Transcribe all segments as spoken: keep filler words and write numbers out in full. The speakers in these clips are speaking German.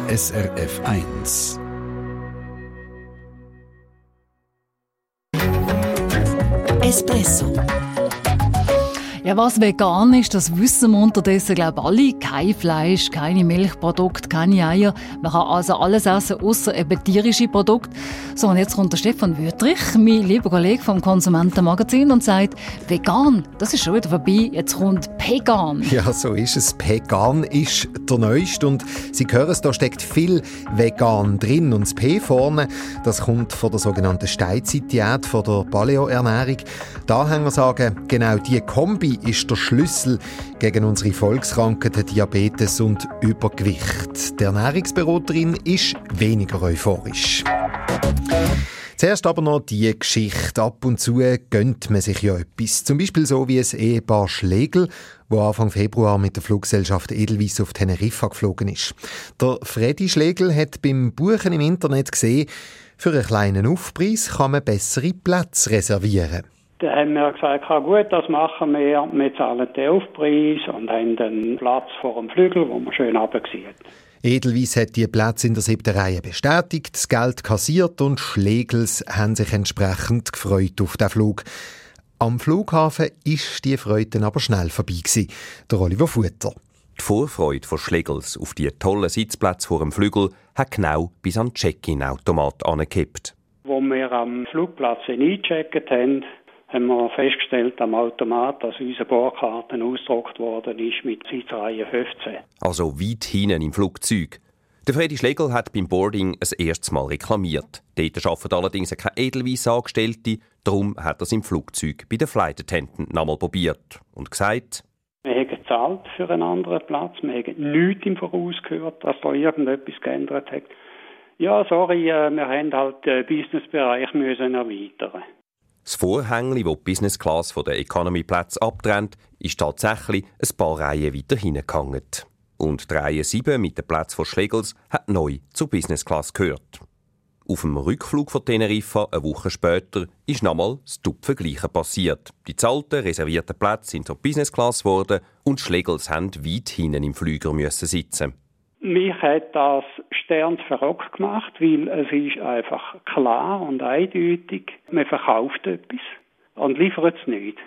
S R F eins. Espresso. Ja, was vegan ist, das wissen wir unterdessen, glaube ich, alle. Kein Fleisch, keine Milchprodukte, keine Eier. Man kann also alles essen, außer eben tierische Produkte. So, und jetzt kommt der Stefan Wüttrich, mein lieber Kollege vom Konsumentenmagazin, und sagt, vegan, das ist schon wieder vorbei, jetzt kommt Pegan. Ja, so ist es. Pegan ist der Neueste. Und Sie hören es, da steckt viel vegan drin. Und das P vorne, das kommt von der sogenannten Steinzeitdiät, von der Paleo-Ernährung. Die Anhänger sagen, genau diese Kombi ist der Schlüssel gegen unsere Volkskrankheiten Diabetes und Übergewicht. Die Ernährungsberaterin ist weniger euphorisch. Zuerst aber noch die Geschichte. Ab und zu gönnt man sich ja etwas. Zum Beispiel so wie ein Ehepaar Schlegel, wo Anfang Februar mit der Fluggesellschaft Edelweiss auf Teneriffa geflogen ist. Der Freddy Schlegel hat beim Buchen im Internet gesehen, für einen kleinen Aufpreis kann man bessere Plätze reservieren. Da haben wir gesagt, ja, gut, das machen wir. Wir zahlen den Aufpreis und haben einen Platz vor dem Flügel, wo man schön runtersieht. Edelweiss hat die Plätze in der siebten Reihe bestätigt, das Geld kassiert und Schlegels haben sich entsprechend gefreut auf den Flug. Am Flughafen ist die Freude dann aber schnell vorbei gewesen. Der Oliver Futter. Die Vorfreude von Schlegels auf die tollen Sitzplätze vor dem Flügel hat genau bis an den Check-in-Automat angekippt. Als wir am Flugplatz eingecheckt haben, haben wir festgestellt am Automat, dass unsere Bordkarte ausgedruckt worden ist mit Sitzreihe fünfzehn. Also weit hinten im Flugzeug. Der Freddy Schlegel hat beim Boarding ein erstes Mal reklamiert. Dort arbeiten allerdings keine Edelweiss-Angestellte, darum hat er es im Flugzeug bei der Flight Attendant nochmal probiert und gesagt: Wir haben gezahlt für einen anderen Platz, wir haben nichts im Voraus gehört, dass da irgendetwas geändert hat. Ja, sorry, wir haben halt den Businessbereich müssen erweitern. Das Vorhängli, das die Business Class von der Economy-Plätze abtrennt, ist tatsächlich ein paar Reihen weiter hingehangen. Und die Reihe sieben mit dem Platz von Schlegels hat neu zur Business Class gehört. Auf dem Rückflug von Teneriffa, eine Woche später, ist nochmal das Tupfengleiche passiert. Die zahlten, reservierten Plätze sind zur Business Class geworden und Schlegels haben weit hinten im Flüger müssen sitzen. Mich hat das sternverrückt gemacht, weil es ist einfach klar und eindeutig, man verkauft etwas und liefert es nicht.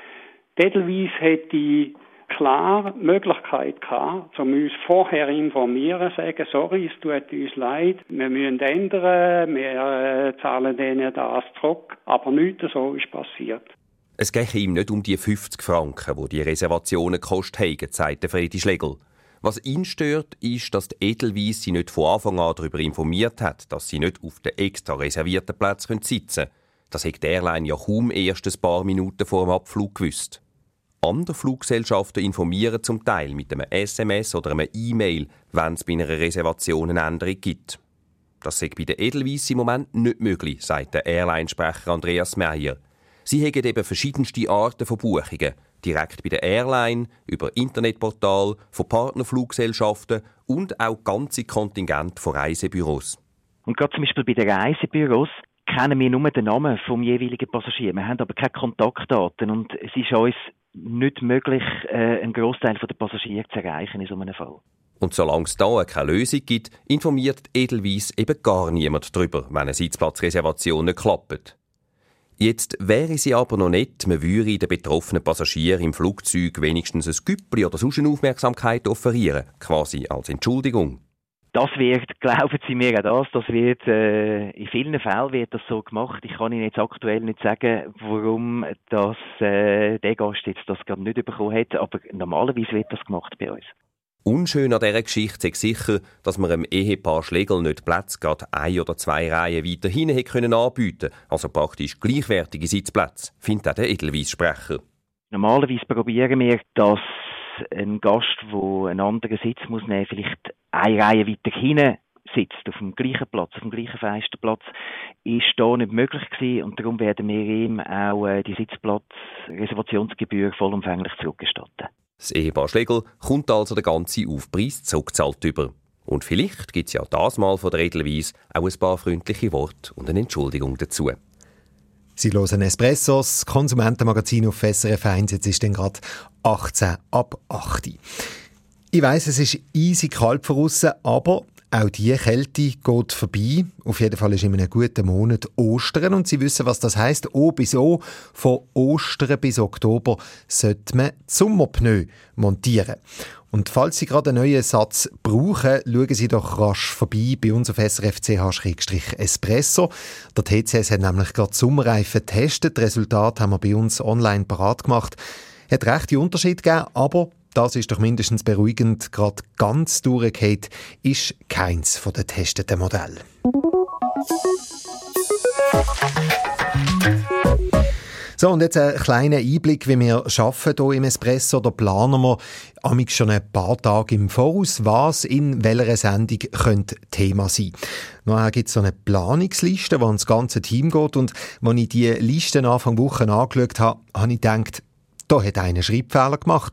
Edelweiss hätte klar die Möglichkeit gehabt, um uns vorher informieren, sagen, sorry, es tut uns leid, wir müssen ändern, wir äh, zahlen denen das zurück, aber nichts so ist passiert. Es gehe ihm nicht um die fünfzig Franken, die die Reservationen gekostet haben, sagte Freddy Schlegel. Was ihn stört, ist, dass die Edelweiss sie nicht von Anfang an darüber informiert hat, dass sie nicht auf den extra reservierten Plätzen sitzen können. Das hat die Airline ja kaum erst ein paar Minuten vor dem Abflug gewusst. Andere Fluggesellschaften informieren zum Teil mit einem S M S oder einem E-Mail, wenn es bei einer Reservation eine Änderung gibt. Das ist bei der Edelweiss im Moment nicht möglich, sagt der Airline-Sprecher Andreas Meyer. Sie haben eben verschiedenste Arten von Buchungen. Direkt bei der Airline, über Internetportal, von Partnerfluggesellschaften und auch ganze Kontingente von Reisebüros. Und gerade zum Beispiel bei den Reisebüros kennen wir nur den Namen vom jeweiligen Passagier. Wir haben aber keine Kontaktdaten und es ist uns nicht möglich, einen Grossteil der Passagiere zu erreichen in so einem Fall. Und solange es da keine Lösung gibt, informiert Edelweiss eben gar niemand darüber, wenn eine Sitzplatzreservation nicht klappt. Jetzt wäre sie aber noch nicht, man würde den betroffenen Passagieren im Flugzeug wenigstens ein Güppli oder sonst eine Aufmerksamkeit offerieren, quasi als Entschuldigung. Das wird, glauben Sie mir auch das, das wird, äh, in vielen Fällen wird das so gemacht. Ich kann Ihnen jetzt aktuell nicht sagen, warum das, äh, der Gast jetzt das gerade nicht bekommen hat, aber normalerweise wird das gemacht bei uns. Unschön an dieser Geschichte ist sicher, dass man einem Ehepaar Schlegel nicht Plätze gerade ein oder zwei Reihen weiter hinten hätte können anbieten, also praktisch gleichwertige Sitzplätze, findet auch der Edelweiss-Sprecher. Normalerweise probieren wir, dass ein Gast, der einen anderen Sitz muss nehmen, vielleicht eine Reihe weiter hinten sitzt, auf dem gleichen Platz, auf dem gleichen Fensterplatz, ist da nicht möglich gewesen und darum werden wir ihm auch äh, die Sitzplatzreservationsgebühr vollumfänglich zurückgestatten. Das Ehepaar Schlegel kommt also den ganzen Aufpreis zurückgezahlt über. Und vielleicht gibt es ja das Mal von der Edelweiss auch ein paar freundliche Worte und eine Entschuldigung dazu. Sie hören Espressos, das Konsumentenmagazin auf S R F eins. Jetzt ist dann gerade achtzehn ab acht. Ich weiss, es ist easy kalt draussen, aber Auch die Kälte geht vorbei. Auf jeden Fall ist in einem guten Monat Ostern und Sie wissen, was das heisst. O bis O, von Ostern bis Oktober sollte man die Sommerpneu montieren. Und falls Sie gerade einen neuen Satz brauchen, schauen Sie doch rasch vorbei bei uns auf S R F C H Espresso. Der T C S hat nämlich gerade die Sommerreifen getestet. Das Resultat haben wir bei uns online parat gemacht. Hat rechte Unterschiede gegeben, aber das ist doch mindestens beruhigend. Gerade ganz durchgefallen ist keins von den getesteten Modellen. So, und jetzt ein kleiner Einblick, wie wir arbeiten hier im Espresso. Da planen wir amigs schon ein paar Tage im Voraus, was in welcher Sendung könnte Thema sein. Nachher gibt es so eine Planungsliste, die ans ganze Team geht. Und als ich diese Liste Anfang Woche angeschaut habe, habe ich gedacht, da hat einer Schreibfehler gemacht.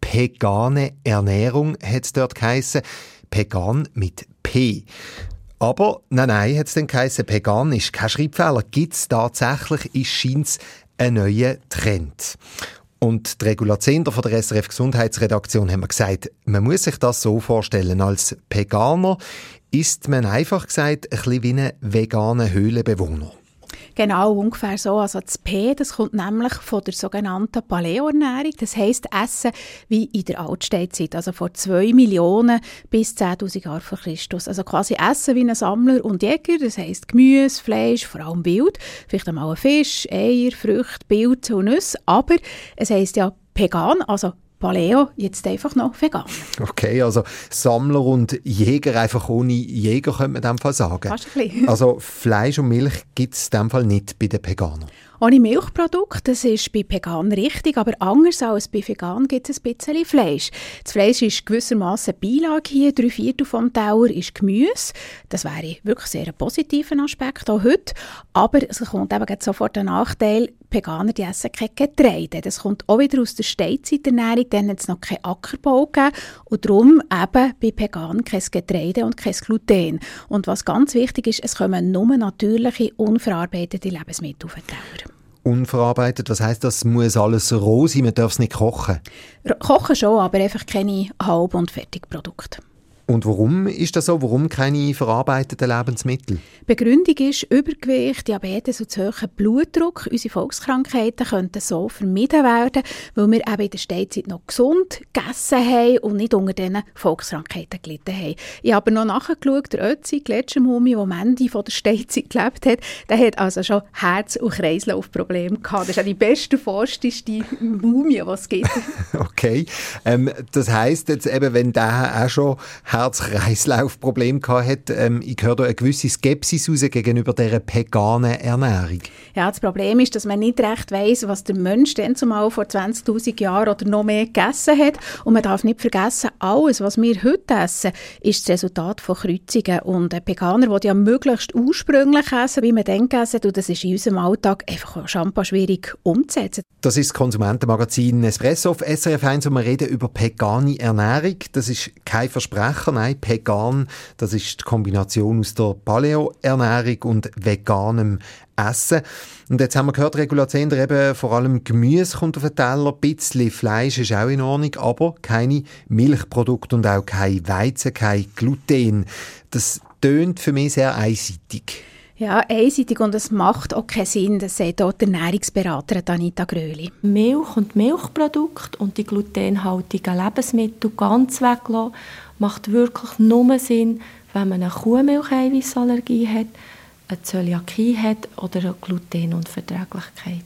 Pegane Ernährung hat es dort geheissen. Pegan mit P. Aber nein, nein, hat es dann geheissen, Pegan ist kein Schreibfehler. Gibt es tatsächlich, ist scheint's ein neuer Trend. Und die Regula Zehnder von der S R F Gesundheitsredaktion haben mir gesagt, man muss sich das so vorstellen, als Peganer ist man einfach gesagt ein bisschen wie ein veganer Höhlenbewohner. Genau, ungefähr so. Also das P, das kommt nämlich von der sogenannten Paleo-Ernährung. Das heisst Essen wie in der Altsteinzeit, also vor zwei Millionen bis zehntausend Jahre vor Christus. Also quasi Essen wie ein Sammler und Jäger, das heisst Gemüse, Fleisch, vor allem Wild, vielleicht einmal ein Fisch, Eier, Früchte, Pilze und Nüsse. Aber es heisst ja Pegan, also Paleo, jetzt einfach noch vegan. Okay, also Sammler und Jäger, einfach ohne Jäger, könnte man in dem Fall sagen. Fast ein bisschen. Also Fleisch und Milch gibt es in dem Fall nicht bei den Veganern. Ohne Milchprodukte, das ist bei Vegan richtig, aber anders als bei Vegan gibt es ein bisschen Fleisch. Das Fleisch ist gewissermaßen Beilage hier, drei Viertel vom Teller ist Gemüse. Das wäre wirklich sehr ein positiver Aspekt auch heute. Aber es kommt eben sofort ein Nachteil, Veganer die essen kein Getreide. Das kommt auch wieder aus der Steinzeiternährung, dann hat es noch keinen Ackerbau gegeben und darum eben bei Vegan kein Getreide und kein Gluten. Und was ganz wichtig ist, es kommen nur natürliche, unverarbeitete Lebensmittel auf den Teller. Unverarbeitet, was heisst das? Muss alles roh sein, man darf es nicht kochen? Kochen schon, aber einfach keine Halb- und Fertigprodukte. Und warum ist das so? Warum keine verarbeiteten Lebensmittel? Begründung ist Übergewicht, Diabetes und zu hoher Blutdruck. Unsere Volkskrankheiten könnten so vermieden werden, weil wir eben in der Steinzeit noch gesund gegessen haben und nicht unter diesen Volkskrankheiten gelitten haben. Ich habe noch nachgeschaut, der Ötzi, die Gletschermumie, die am Ende von der Steinzeit gelebt hat, der hat also schon Herz- und Kreislaufprobleme gehabt. Das ist ja die beste, forsteste Mumie, die es gibt. Okay, ähm, das heisst jetzt eben, wenn der auch schon Herz-Kreislauf-Problem gehabt, ähm, ich höre da eine gewisse Skepsis raus gegenüber dieser veganen Ernährung. Ja, das Problem ist, dass man nicht recht weiss, was der Mensch dann zumal vor zwanzigtausend Jahren oder noch mehr gegessen hat. Und man darf nicht vergessen, alles, was wir heute essen, ist das Resultat von Kreuzungen. Und ein Veganer will ja möglichst ursprünglich essen, wie man dann gegessen hat. Und das ist in unserem Alltag einfach schon schwierig umzusetzen. Das ist das Konsumentenmagazin Espresso auf S R F eins und wir reden über vegane Ernährung. Das ist kein Versprecher, nein, vegan, das ist die Kombination aus der Paleo-Ernährung und veganem Essen. Und jetzt haben wir gehört, Regula Zehnder, eben vor allem Gemüse kommt auf den Teller, ein bisschen Fleisch ist auch in Ordnung, aber keine Milchprodukte und auch kein Weizen, kein Gluten. Das tönt für mich sehr einseitig. Ja, einseitig und es macht auch keinen Sinn, das sagt auch die Ernährungsberaterin Anita Gröli. Milch und Milchprodukte und die glutenhaltigen Lebensmittel ganz weglassen, macht wirklich nur Sinn, wenn man eine Kuhmilcheiweißallergie hat, eine Zöliakie hat oder eine Glutenunverträglichkeit.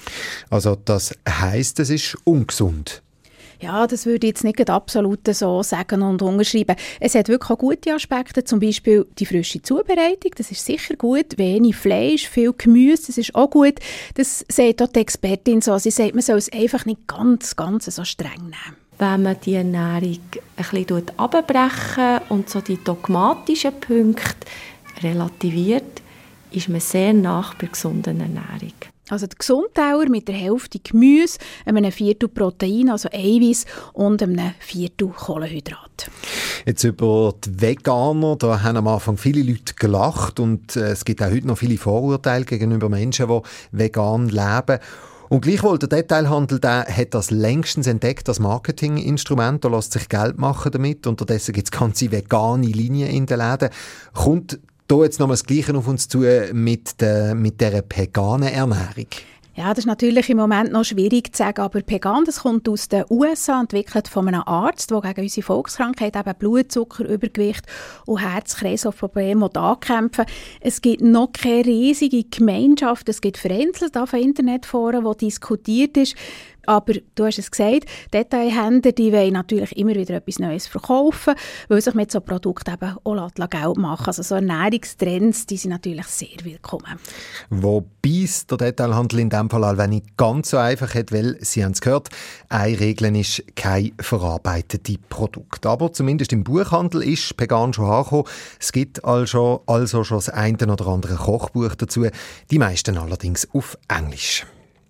Also das heisst, es ist ungesund? Ja, das würde ich jetzt nicht absolut so sagen und unterschreiben. Es hat wirklich auch gute Aspekte, zum Beispiel die frische Zubereitung, das ist sicher gut, wenig Fleisch, viel Gemüse, das ist auch gut. Das sagt auch die Expertin so, sie sagt, man soll es einfach nicht ganz, ganz so streng nehmen. Wenn man die Ernährung ein bisschen abbrechen und so die dogmatischen Punkte relativiert, ist man sehr nah bei gesunden Ernährung. Also der Gesundteller mit der Hälfte Gemüse, einem Viertel Protein, also Eiweiß und einem Viertel Kohlenhydrat. Jetzt über die Veganer, da haben am Anfang viele Leute gelacht und äh, es gibt auch heute noch viele Vorurteile gegenüber Menschen, die vegan leben. Und gleichwohl, der Detailhandel der hat das längstens entdeckt, das Marketinginstrument. Da lässt sich Geld machen damit. Unterdessen gibt es ganze vegane Linien in den Läden. Kommt da jetzt noch mal das Gleiche auf uns zu mit, der, mit dieser veganen Ernährung? Ja, das ist natürlich im Moment noch schwierig zu sagen, aber Pegan, das kommt aus den U S A, entwickelt von einem Arzt, der gegen unsere Volkskrankheit, eben Blutzucker, Übergewicht und Herz-Kreislauf-Probleme ankämpfen. Es gibt noch keine riesige Gemeinschaft, es gibt vereinzelt auf Internetforen, wo diskutiert ist. Aber du hast es gesagt, Detailhändler, die wollen natürlich immer wieder etwas Neues verkaufen, weil sich mit so Produkten eben auch Geld machen. Also so Ernährungstrends, die sind natürlich sehr willkommen. Wobei es der Detailhandel in diesem Fall auch nicht ganz so einfach hat, weil, Sie haben es gehört, eine Regel ist kein verarbeitete Produkt. Aber zumindest im Buchhandel ist Pegan schon angekommen. Es gibt also, also schon das eine oder andere Kochbuch dazu, die meisten allerdings auf Englisch.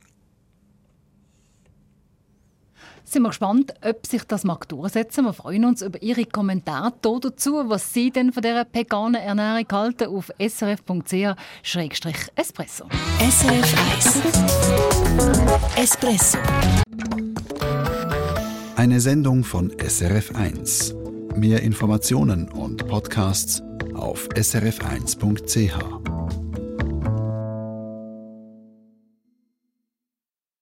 Sind wir gespannt, ob sich das mag durchsetzen. Wir freuen uns über Ihre Kommentare dazu, was Sie denn von dieser veganen Ernährung halten, auf s r f punkt c h schrägstrich espresso. S R F eins Espresso. Eine Sendung von S R F eins. Mehr Informationen und Podcasts auf s r f eins punkt c h.